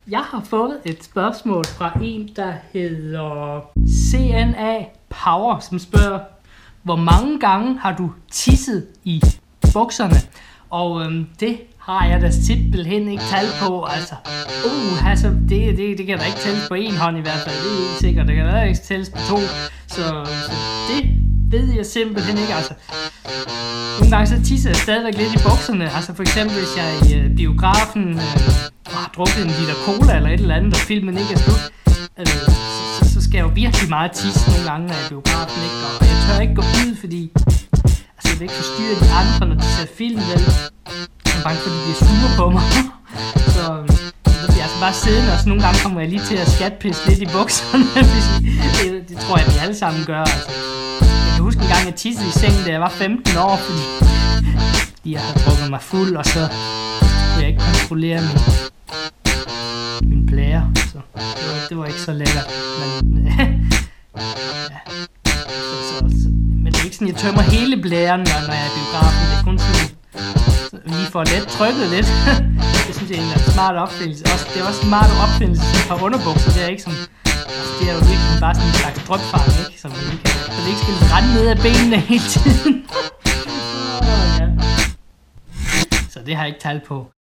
Jeg har fået et spørgsmål fra en, der hedder CNA Power, som spørger, hvor mange gange har du tisset i bukserne? Og det har jeg da simpelthen ikke tal på, altså. Det kan da ikke tælles på en hånd i hvert fald, det er helt sikkert. Det kan da ikke tælles på to, så det ved jeg simpelthen ikke, altså. Nogle gange så tisser jeg stadigvæk lidt i bukserne, altså for eksempel hvis jeg er i biografen har drukket en liter cola eller et eller andet, og filmen ikke er slut, så skal jeg jo virkelig meget tisse nogle gange, når jeg er i biografen, ikke? Og jeg tør ikke gå ud, fordi jeg vil ikke forstyrre de andre, når de ser film, vel? Jeg er bange for, at de bliver sure på mig. Så bliver jeg altså bare siddende, og så nogle gange kommer jeg lige til at skatpisse lidt i bukserne. Det tror jeg, vi alle sammen gør, altså. Jeg kan huske en gang, jeg tissede i sengen, da jeg var 15 år, fordi jeg havde drukket mig fuld, og så kunne jeg ikke kontrollere min blære. Så det var ikke så lækkert. Men det er ikke sådan, jeg tømmer hele blæren, når jeg er i biografen. Det er kun sådan, lige for let trykket lidt. Det synes jeg egentlig er en smart opfindelse. Det er også en smart opfindelse som et par underbukser. Det er ikke sådan, det er jo virkelig bare sådan en slags drøbfang, ikke? Som man lige kan, så det ikke skal rende ned af benene hele tiden. Så det har jeg ikke tal på.